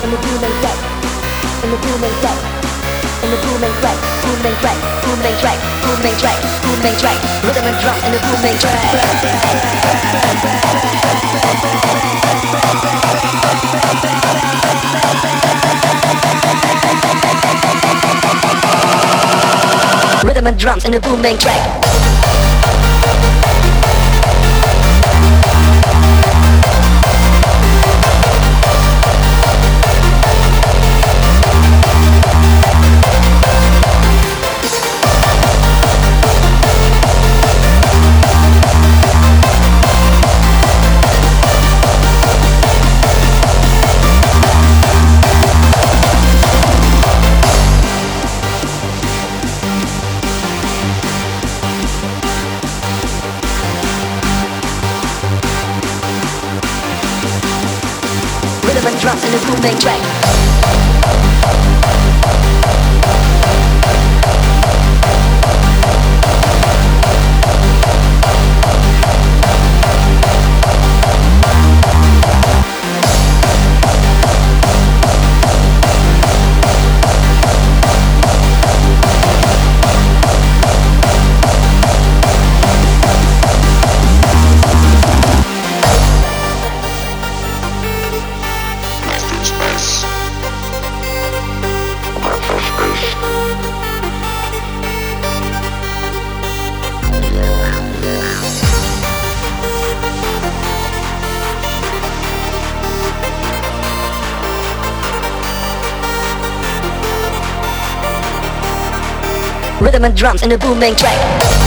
in the booming track, in the booming track, in the booming track, booming track, booming track, booming track, booming track, rhythm and drum in the booming track. Rhythm and drums in the booming track. Rhythm and drums in the booming track. Rhythm and drums in the booming track.